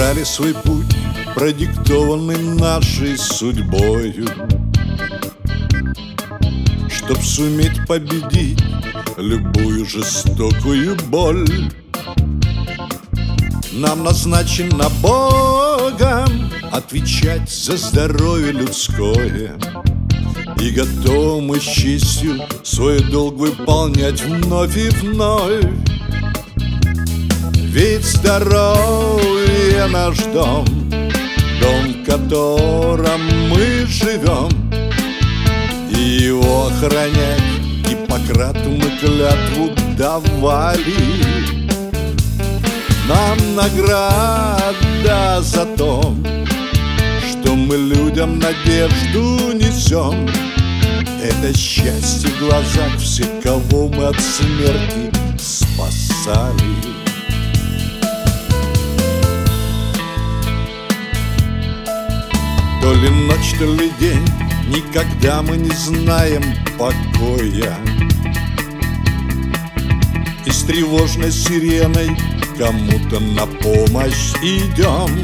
избрали свой путь, продиктованный нашей судьбою, чтоб суметь победить любую жестокую боль. Нам назначено Богом отвечать за здоровье людское, и готовы мы с честью свой долг выполнять вновь и вновь. Ведь здоровье наш дом, дом, в котором мы живем, и его охранять Гиппократу мы клятву давали. Нам награда за то, что мы людям надежду несем. Это счастье в глазах всех, кого мы от смерти спасали. То ли ночь, то ли день, никогда мы не знаем покоя, и с тревожной сиреной кому-то на помощь идем.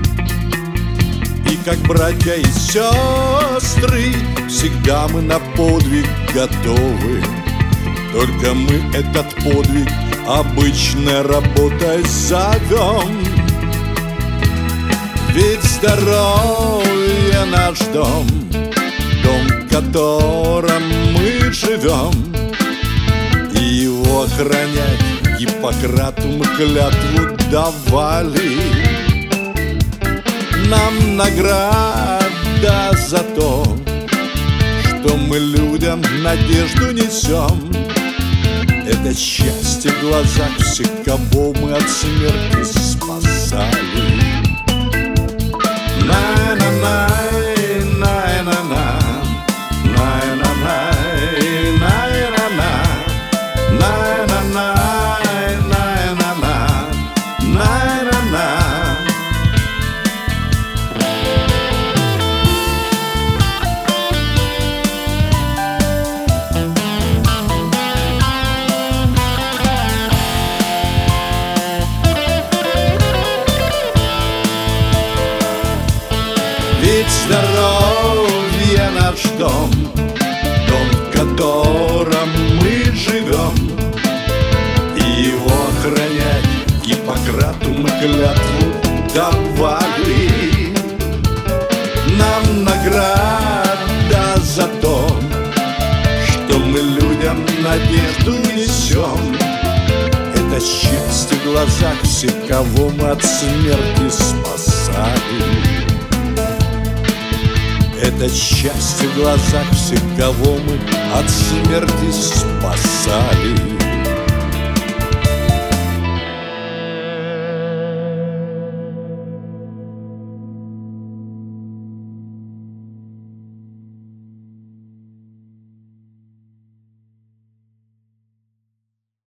И как братья и сестры всегда мы на подвиг готовы. Только мы этот подвиг обычной работой зовем. Ведь здоровье наш дом, дом, в котором мы живем, и его охранять Гиппократу мы клятву давали. Нам награда за то, что мы людям надежду несем. Это счастье в глазах всех, кого мы от смерти спасали. Ведь здоровье наш дом, дом, в котором мы живем, и его охранять Гиппократу мы клятву давали. Нам награда за то, что мы людям надежду несем. Это счастье в глазах всех, кого мы от смерти спасали. Это счастье в глазах всех, кого мы от смерти спасали.